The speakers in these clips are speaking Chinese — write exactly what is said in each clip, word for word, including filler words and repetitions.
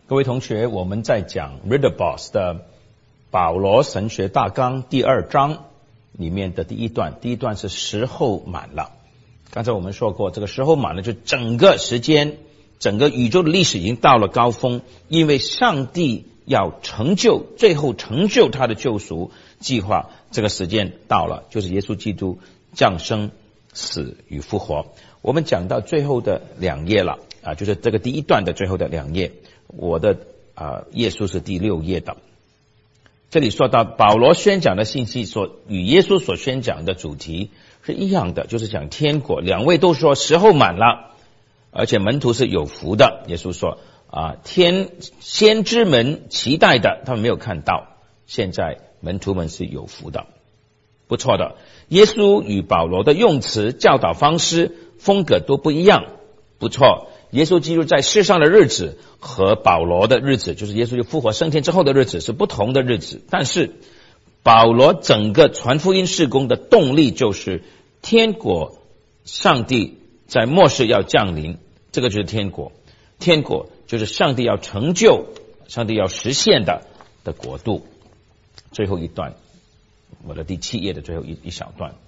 各位同学，我们在讲 Ridderbos 的保罗神学大纲第二章里面的第一段，第一段是时候满了。刚才我们说过，这个时候满了，就整个时间，整个宇宙的历史已经到了高峰，因为上帝要成就，最后成就他的救赎计划，这个时间到了，就是耶稣基督降生、死与复活。我们讲到最后的两页了啊，就是这个第一段的最后的两页。我的啊页数是第六页的。这里说到保罗宣讲的信息所与耶稣所宣讲的主题是一样的，就是讲天国。两位都说时候满了，而且门徒是有福的。耶稣说啊，天先知们期待的他们没有看到，现在门徒们是有福的，不错的。耶稣与保罗的用词、教导方式、风格都不一样，不错。耶稣基督在世上的日子和保罗的日子，就是耶稣复活升天之后的日子是不同的日子，但是保罗整个传福音事工的动力就是天国，上帝在末世要降临，这个就是天国。天国就是上帝要成就，上帝要实现的的国度。最后一段，我的第七页的最后一一小段，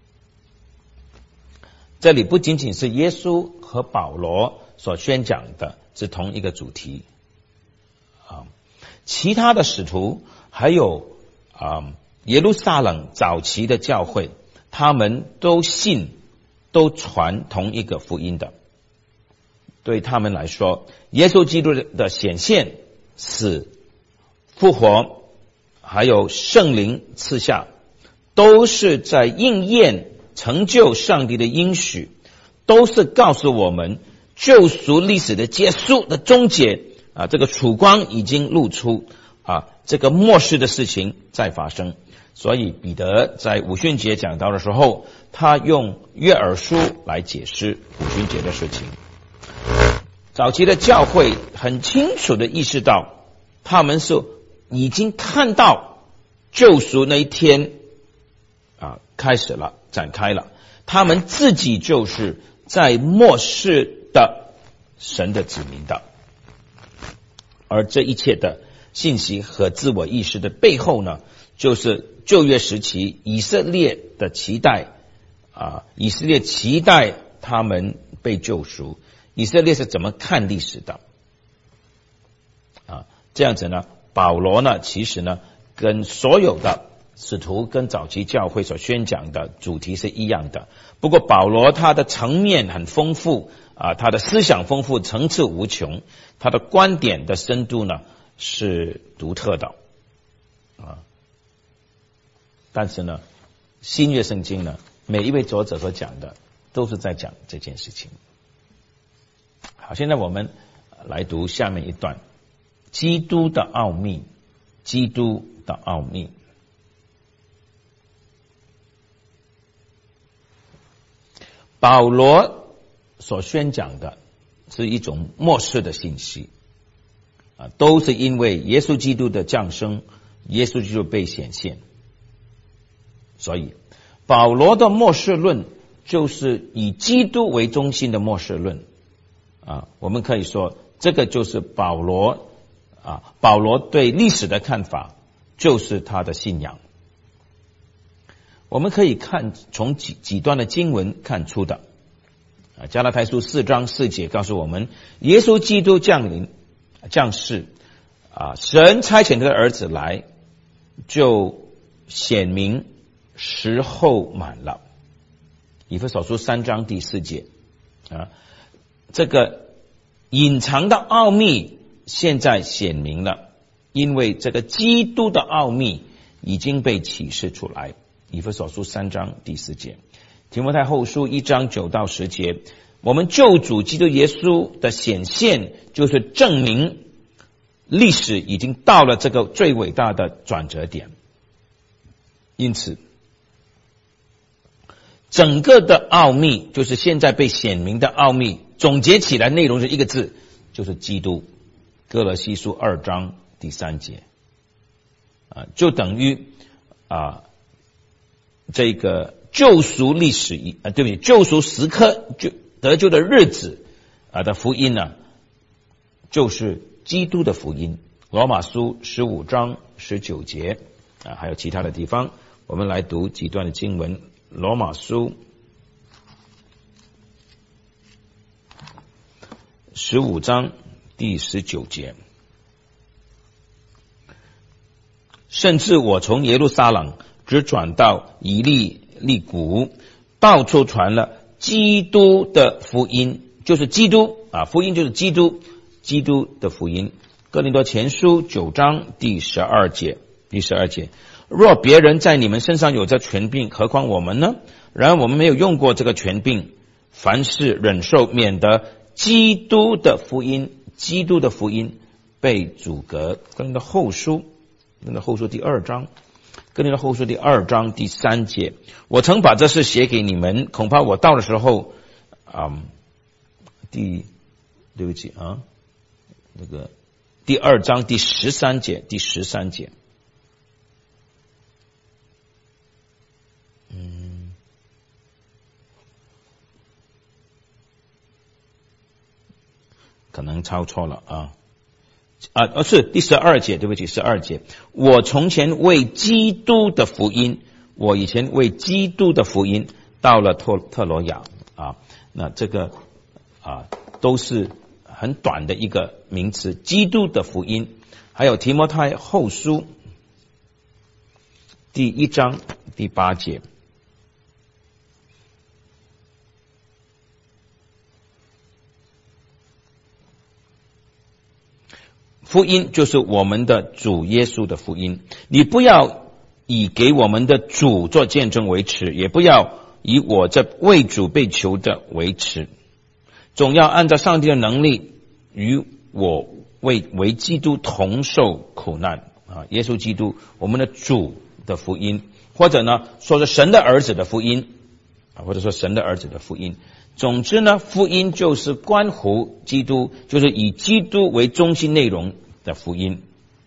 这里不仅仅是耶稣和保罗所宣讲的是同一个主题啊，其他的使徒还有啊耶路撒冷早期的教会，他们都信都传同一个福音的。对他们来说，耶稣基督的显现、死、复活还有圣灵赐下，都是在应验成就上帝的应许，都是告诉我们救赎历史的结束的终结啊，这个曙光已经露出啊，这个末世的事情在发生。所以彼得在五旬节讲道的时候，他用约珥书来解释五旬节的事情。早期的教会很清楚的意识到，他们是已经看到救赎那一天啊开始了，展开了，他们自己就是在末世的神的子民的。而这一切的信息和自我意识的背后呢，就是旧约时期以色列的期待啊，以色列期待他们被救赎，以色列是怎么看历史的啊？这样子呢，保罗呢，其实呢，跟所有的使徒跟早期教会所宣讲的主题是一样的。不过保罗他的层面很丰富啊，他的思想丰富，层次无穷，他的观点的深度呢是独特的啊。但是呢，新约圣经呢，每一位作者所讲的都是在讲这件事情。好，现在我们来读下面一段，基督的奥秘，基督的奥秘。保罗所宣讲的是一种末世的信息啊，都是因为耶稣基督的降生，耶稣基督被显现，所以保罗的末世论就是以基督为中心的末世论啊。我们可以说，这个就是保罗啊，保罗对历史的看法就是他的信仰。我们可以看从几几段的经文看出的啊，加拉太书四章四节告诉我们，耶稣基督降临降世啊，神差遣他的儿子来，就显明时候满了。以弗所书三章第四节啊，这个隐藏的奥秘现在显明了，因为这个基督的奥秘已经被启示出来。以弗所书三章第四节，提摩太后书一章九到十节，我们救主基督耶稣的显现，就是证明历史已经到了这个最伟大的转折点。因此，整个的奥秘，就是现在被显明的奥秘，总结起来内容是一个字，就是基督。哥罗西书二章第三节啊，就等于啊。这个救赎历史啊，对不对？救赎时刻就得救的日子啊的福音呢，就是基督的福音。罗马书十五章十九节啊，还有其他的地方，我们来读几段的经文。罗马书十五章第十九节，甚至我从耶路撒冷直转到以利利谷，到处传了基督的福音，就是基督啊，福音就是基督，基督的福音。哥林多前书九章第十二节，第十二节，若别人在你们身上有这权柄，何况我们呢？然而我们没有用过这个权柄，凡事忍受，免得基督的福音，基督的福音被阻隔。哥林多后书，哥林多后书第二章，哥林多后书第二章第三节，我曾把这事写给你们，恐怕我到的时候，嗯，第对不起啊，那个第二章第十三节，第十三节，嗯，可能抄错了啊。啊，哦，是第十二节，对不起，十二节。我从前为基督的福音，我以前为基督的福音到了特特罗亚啊，那这个啊都是很短的一个名词，基督的福音。还有提摩太后书第一章第八节。福音就是我们的主耶稣的福音，你不要以给我们的主做见证为耻，也不要以我这为主被囚的为耻，总要按照上帝的能力与我为为基督同受苦难啊！耶稣基督，我们的主的福音，或者呢说是神的儿子的福音啊，或者说神的儿子的福音。总之呢，福音就是关乎基督，就是以基督为中心内容的福音。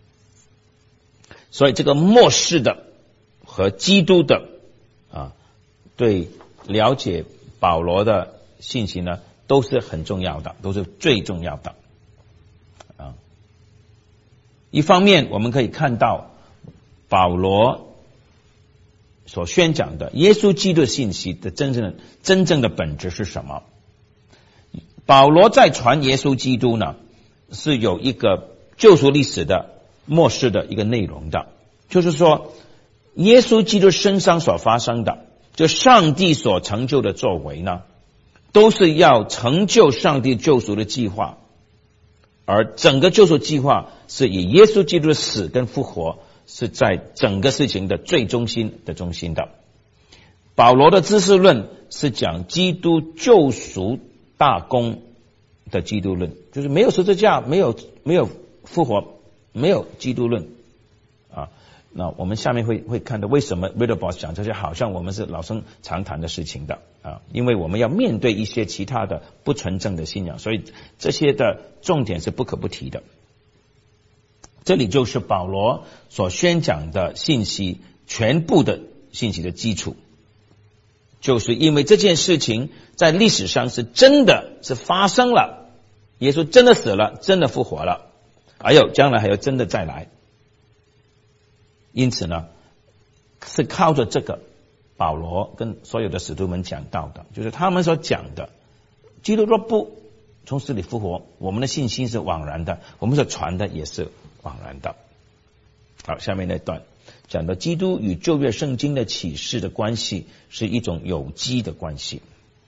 所以这个末世的和基督的啊，对了解保罗的信息呢，都是很重要的，都是最重要的啊。一方面我们可以看到保罗所宣讲的耶稣基督信息的真正的真正的本质是什么？保罗在传耶稣基督呢，是有一个救赎历史的末世的一个内容的，就是说耶稣基督身上所发生的，就上帝所成就的作为呢，都是要成就上帝救赎的计划，而整个救赎计划是以耶稣基督的死跟复活是在整个事情的最中心的中心的。保罗的知识论是讲基督救赎大功的基督论，就是没有十字架，没有没有复活，没有基督论啊。那我们下面会会看到为什么 Ridderboss 讲这些好像我们是老生常谈的事情的啊，因为我们要面对一些其他的不纯正的信仰，所以这些的重点是不可不提的。这里就是保罗所宣讲的信息全部的信息的基础，就是因为这件事情在历史上是真的是发生了，耶稣真的死了，真的复活了，还有将来还要真的再来。因此呢，是靠着这个保罗跟所有的使徒们讲到的，就是他们所讲的基督若不从死里复活，我们的信心是枉然的，我们所传的也是枉然的。好，下面那段讲到基督与旧约圣经的启示的关系是一种有机的关系。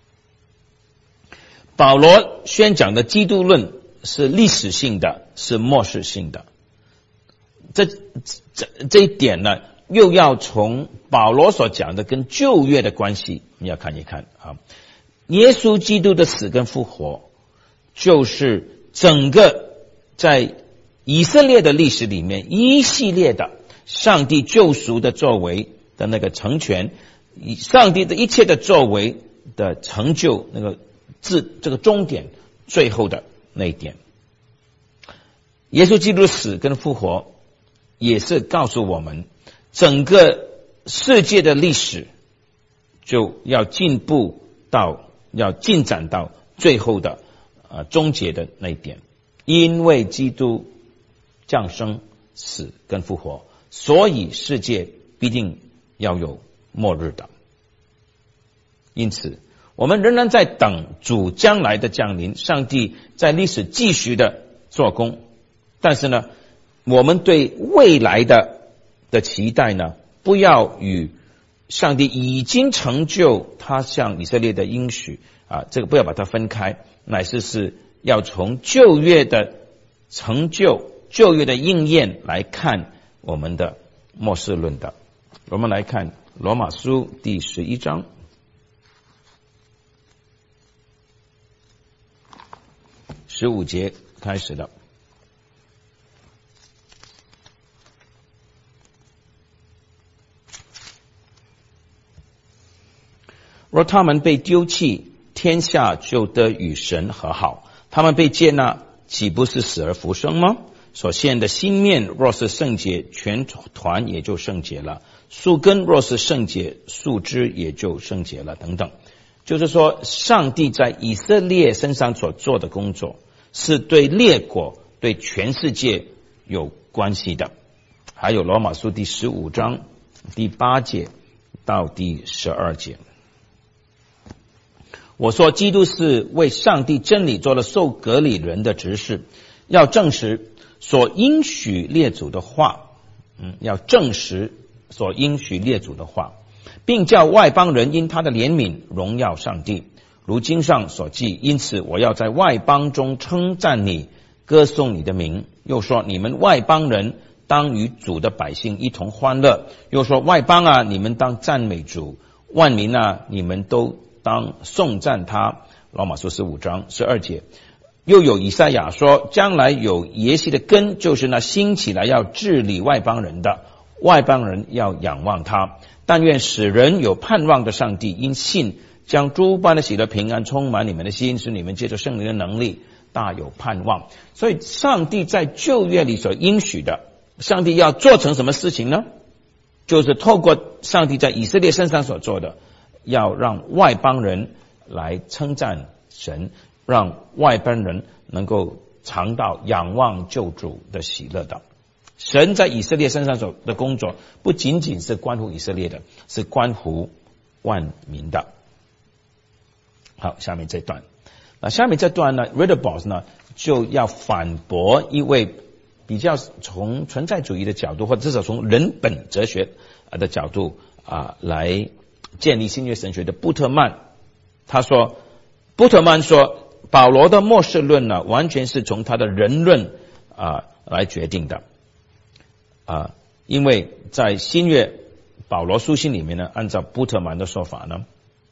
保罗宣讲的基督论是历史性的，是末世性的。这这这一点呢，又要从保罗所讲的跟旧约的关系，你要看一看啊。耶稣基督的死跟复活，就是整个在以色列的历史里面一系列的上帝救赎的作为的那个成全，上帝的一切的作为的成就，那个至这个终点最后的那一点。耶稣基督的死跟复活也是告诉我们，整个世界的历史就要进步到要进展到最后的呃终结的那一点。 因为基督降生、死跟复活，所以世界必定要有末日的。因此我们仍然在等主将来的降临，上帝在历史继续的做工，但是呢，我们对未来的的期待呢，不要与上帝已经成就他向以色列的应许啊，这个不要把它分开，乃是是要从旧约的成就、旧约的应验来看我们的末世论的。我们来看罗马书第十一章十五节开始的。若他们被丢弃，天下就得与神和好；他们被接纳，岂不是死而复生吗？所献的新面若是圣洁，全团也就圣洁了；树根若是圣洁，树枝也就圣洁了。等等，就是说，上帝在以色列身上所做的工作，是对列国、对全世界有关系的。还有罗马书第十五章第八节到第十二节。我说基督是为上帝真理做了受割礼人的执事，要证实所应许列祖的话，嗯，要证实所应许列祖的话，并叫外邦人因他的怜悯荣耀上帝，如经上所记。因此我要在外邦中称赞你，歌颂你的名。又说你们外邦人当与主的百姓一同欢乐。又说外邦啊，你们当赞美主；万民啊，你们都当颂赞他。罗马书十五章十二节。又有以赛亚说，将来有耶西的根，就是那兴起来要治理外邦人的，外邦人要仰望他。但愿使人有盼望的上帝，因信将诸般的喜乐平安充满你们的心，使你们借着圣灵的能力大有盼望。所以上帝在旧约里所应许的，上帝要做成什么事情呢？就是透过上帝在以色列身上所做的，要让外邦人来称赞神，让外邦人能够尝到仰望救主的喜乐的。神在以色列身上所的工作，不仅仅是关乎以色列的，是关乎万民的。好，下面这段，那下面这段呢 Ridderbos 呢就要反驳一位比较从存在主义的角度，或者至少从人本哲学的角度啊来建立新约神学的布特曼。他说，布特曼说，保罗的末世论呢，完全是从他的人论啊来决定的啊，因为在新约保罗书信里面呢，按照布特曼的说法呢，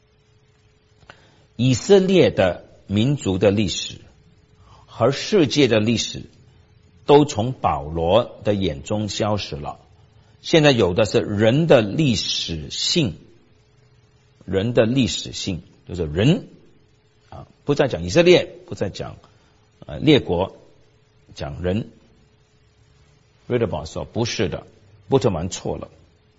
以色列的民族的历史和世界的历史都从保罗的眼中消失了。现在有的是人的历史性，人的历史性就是人啊，不再讲以色列，不再讲呃列国，讲人。Ridderbos 说不是的，布特曼错了。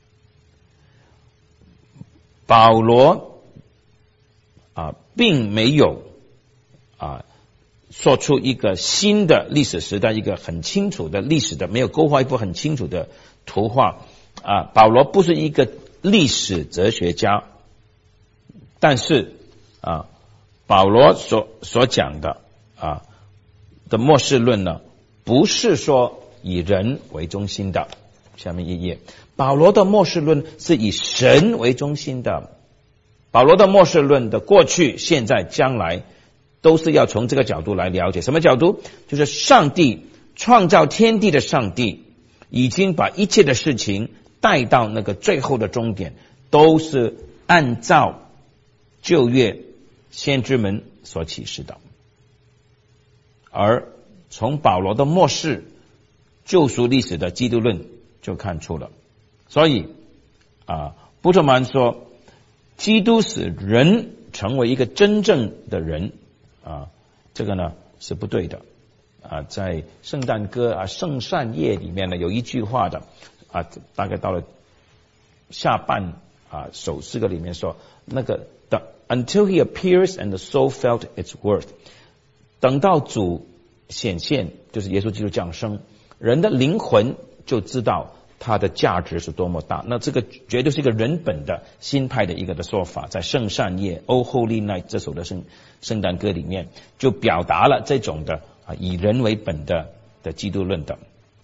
保罗啊，并没有啊说出一个新的历史时代，一个很清楚的历史的，没有勾画一幅很清楚的图画啊。保罗不是一个历史哲学家，但是啊，保罗所所讲的啊的末世论呢，不是说以人为中心的。下面一页，保罗的末世论是以神为中心的。保罗的末世论的过去、现在、将来，都是要从这个角度来了解。什么角度？就是上帝创造天地的上帝，已经把一切的事情带到那个最后的终点，都是按照旧约先知们所启示的。而从保罗的末世救赎历史的基督论就看出了。所以啊，布特曼说，基督使人成为一个真正的人啊，这个呢是不对的啊。在圣诞歌啊《圣善夜》里面呢，有一句话的啊，大概到了下半啊首诗歌里面说，那个 the, until he appears and the soul felt its worth， 等到主显现，就是耶稣基督降生，人的灵魂就知道它的价值是多么大。那这个绝对是一个人本的新派的一个的说法，在圣善夜 O Holy Night 这首的圣圣诞歌里面就表达了这种的啊以人为本的的基督论的。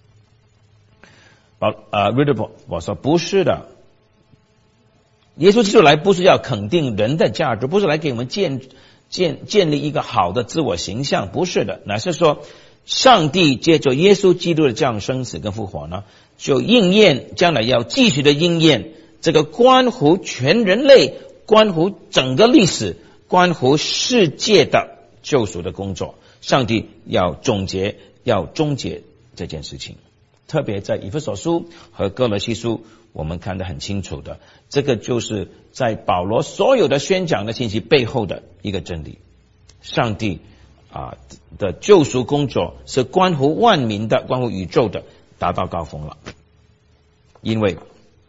保啊 Ridder 我说不是的，耶稣基督来不是要肯定人的价值，不是来给我们建建建立一个好的自我形象，不是的，乃是说上帝借着耶稣基督的降生死跟复活呢，就应验将来要继续的应验这个关乎全人类、关乎整个历史、关乎世界的救赎的工作。上帝要总结、要终结这件事情。特别在以弗所书和哥罗西书我们看得很清楚的，这个就是在保罗所有的宣讲的信息背后的一个真理。上帝啊的救赎工作是关乎万民的，关乎宇宙的，达到高峰了。因为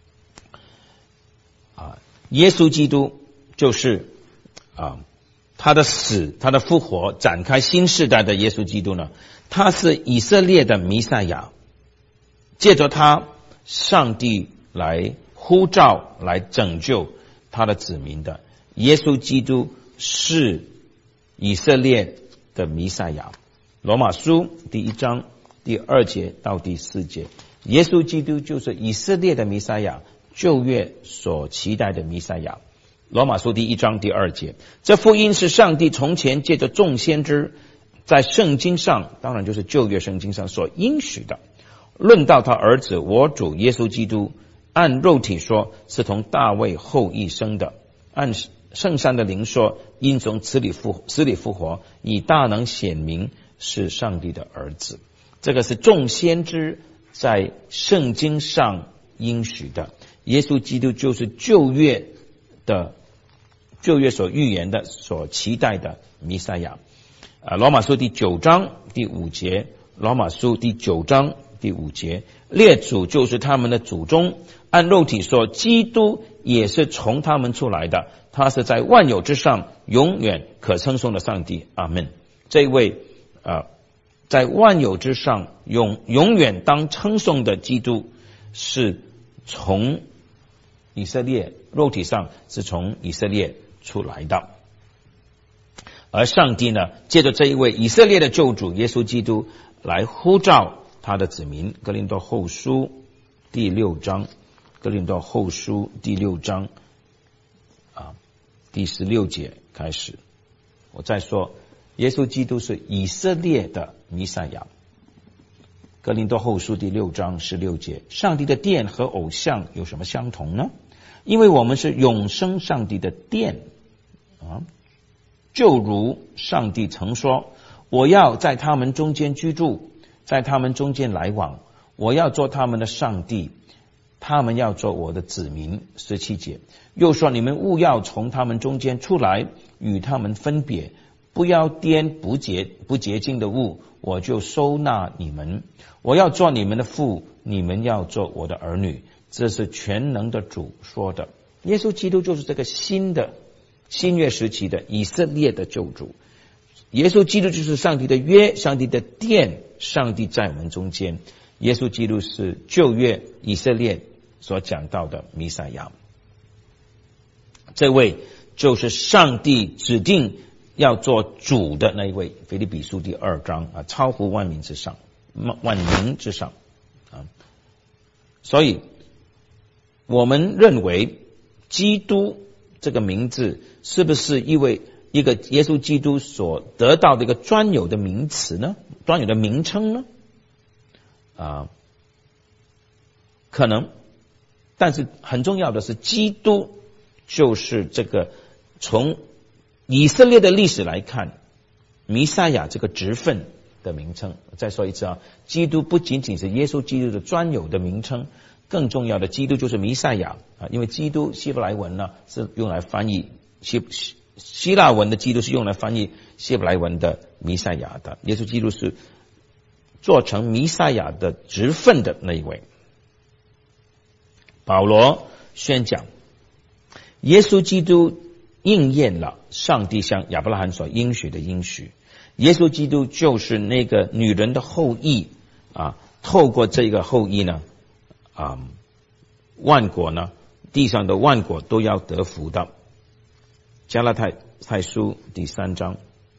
啊耶稣基督就是啊他的死、他的复活展开新世代的耶稣基督呢，他是以色列的弥赛亚，借着他上帝来呼召、来拯救他的子民的。耶稣基督是以色列的弥赛亚。罗马书第一章第二节到第四节，耶稣基督就是以色列的弥赛亚，旧约所期待的弥赛亚。罗马书第一章第二节，这福音是上帝从前借着众先知在圣经上，当然就是旧约圣经上所应许的，论到他儿子我主耶稣基督，按肉体说是从大卫后裔生的，按圣善的灵说因从死里复死里复活，以大能显明是上帝的儿子。这个是众先知在圣经上应许的。耶稣基督就是旧约的旧约所预言的、所期待的弥赛亚。啊，罗马书第九章第五节，罗马书第九章第五节，列祖就是他们的祖宗，按肉体说，基督也是从他们出来的，他是在万有之上永远可称颂的上帝。阿们。这位啊，在万有之上永永远当称颂的基督，是从以色列肉体上是从以色列出来的。而上帝呢，借着这一位以色列的救主耶稣基督来呼召他的子民。哥林多后书第六章，哥林多后书第六章啊，第十六节开始，我再说，耶稣基督是以色列的弥赛亚。哥林多后书第六章十六节，上帝的殿和偶像有什么相同呢？因为我们是永生上帝的殿啊，就如上帝曾说，我要在他们中间居住，在他们中间来往，我要做他们的上帝，他们要做我的子民。十七节又说，你们务要从他们中间出来，与他们分别，不要掂不洁不洁净的物，我就收纳你们。我要做你们的父，你们要做我的儿女。这是全能的主说的。耶稣基督就是这个新的新约时期的以色列的救主。耶稣基督就是上帝的约，上帝的殿，上帝在我们中间。耶稣基督是旧约以色列所讲到的弥赛亚。这位就是上帝指定要做主的那一位。腓立比书第二章啊，超乎万民之上，万民之上啊。所以我们认为基督这个名字是不是因为一个耶稣基督所得到的一个专有的名词呢？专有的名称呢？啊，可能，但是很重要的是，基督就是这个从以色列的历史来看，弥赛亚这个职分的名称。再说一次啊，基督不仅仅是耶稣基督的专有的名称，更重要的，基督就是弥赛亚啊！因为基督希伯来文呢是用来翻译希希腊文的基督是用来翻译希伯来文的弥赛亚的。耶稣基督是做成弥赛亚的职分的那一位。保罗宣讲，耶稣基督应验了上帝向亚伯拉罕所应许的应许。 耶稣基督就是那个女人的后裔啊，透过这个后裔呢，啊，万国呢，地上的万国都要得福的。加拉太太书第三章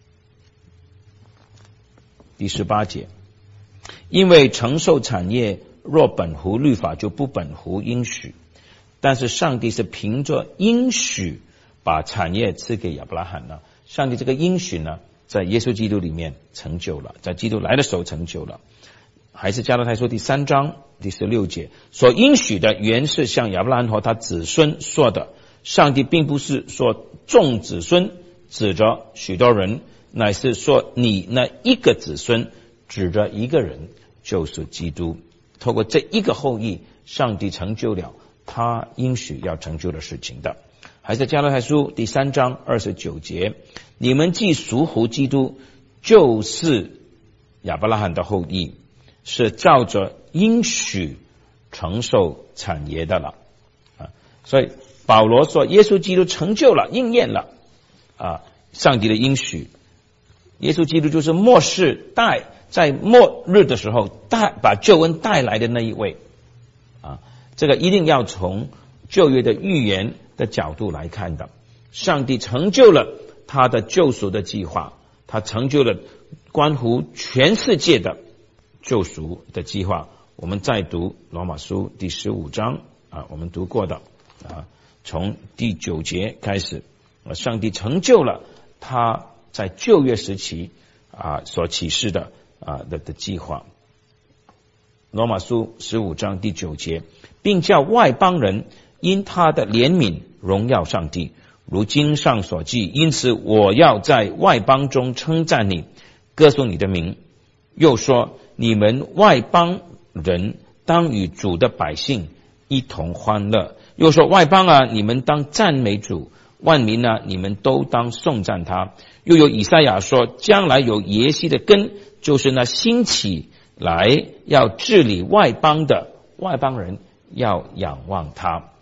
第十八节，因为承受产业若本乎律法，就不本乎应许，但是上帝是凭着应许把产业赐给亚伯拉罕了。上帝这个应许呢，在耶稣基督里面成就了，在基督来的时候成就了。还是加拉太书第三章第十六节，所应许的原是向亚伯拉罕和他子孙说的。上帝并不是说众子孙，指着许多人，乃是说你那一个子孙，指着一个人，就是基督。透过这一个后裔，上帝成就了他应许要成就的事情的。还是加拉太书第三章二十九节，你们既属乎基督，就是亚伯拉罕的后裔，是照着应许承受产业的了啊。所以保罗说，耶稣基督成就了，应验了啊上帝的应许。耶稣基督就是末世带在末日的时候带把救恩带来的那一位啊。这个一定要从旧约的预言的角度来看的。上帝成就了他的救赎的计划，他成就了关乎全世界的救赎的计划。我们再读罗马书第十五章啊，我们读过的啊，从第九节开始，上帝成就了他在旧约时期啊所启示的啊的的计划。罗马书十五章第九节，并叫外邦人因他的怜悯荣耀上帝，如经上所记，因此我要在外邦中称赞你，歌颂你的名。又说，你们外邦人当与主的百姓一同欢乐。又说，外邦啊，你们当赞美主，万民啊，你们都当颂赞他。又有以赛亚说，将来有耶西的根，就是那兴起来要治理外邦的外邦人，要仰望他。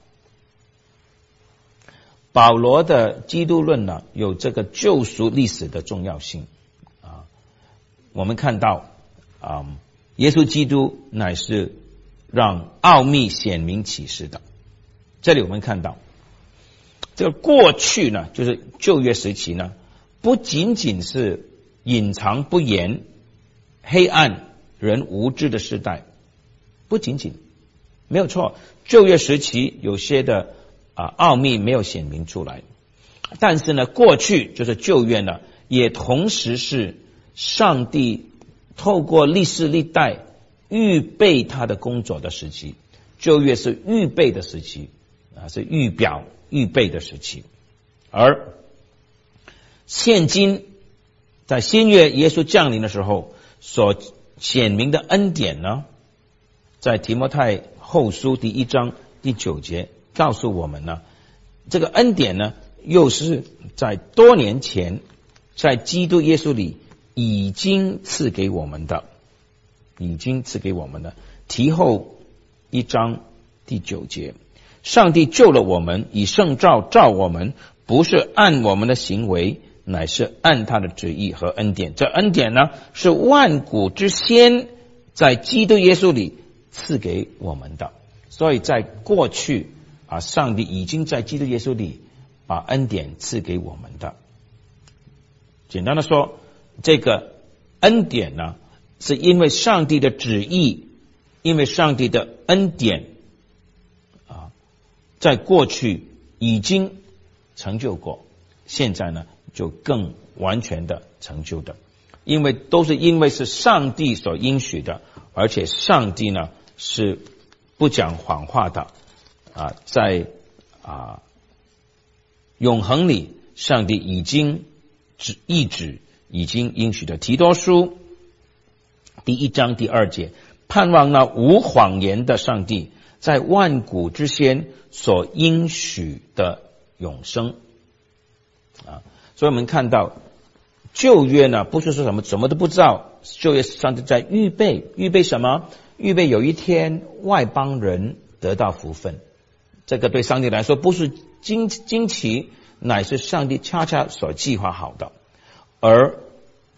保罗的基督论呢，有这个救赎历史的重要性啊。我们看到啊，耶稣基督乃是让奥秘显明启示的。这里我们看到，这个过去呢，就是旧约时期呢，不仅仅是隐藏不言、黑暗、人无知的时代，不仅仅没有错，旧约时期有些的啊奥秘没有显明出来，但是呢，过去就是旧约呢，也同时是上帝透过历世历代预备他的工作的时期。旧约是预备的时期啊，是预表预备的时期。而现今在新约耶稣降临的时候所显明的恩典呢，在提摩太后书第一章第九节告诉我们呢，这个恩典呢，又是在多年前在基督耶稣里已经赐给我们的，已经赐给我们的。提后一章第九节，上帝救了我们，以圣召召我们，不是按我们的行为，乃是按他的旨意和恩典。这恩典呢，是万古之先在基督耶稣里赐给我们的。所以在过去啊，上帝已经在基督耶稣里把恩典赐给我们的。简单的说，这个恩典呢，是因为上帝的旨意，因为上帝的恩典啊，在过去已经成就过，现在呢就更完全的成就的。因为都是因为是上帝所应许的，而且上帝呢是不讲谎话的啊，在啊永恒里，上帝已经指意指已经应许的。提多书第一章第二节，盼望那无谎言的上帝在万古之先所应许的永生啊。所以我们看到旧约呢，不是说什么什么都不知道，旧约上帝在预备，预备什么？预备有一天外邦人得到福分。这个对上帝来说不是惊惊奇，乃是上帝恰恰所计划好的。而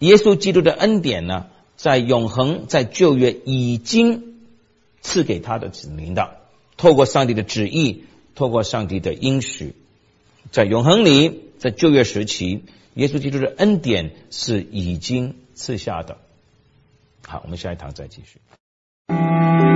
耶稣基督的恩典呢，在永恒，在旧约已经赐给他的子民的，透过上帝的旨意，透过上帝的应许，在永恒里，在旧约时期，耶稣基督的恩典是已经赐下的。好，我们下一堂再继续。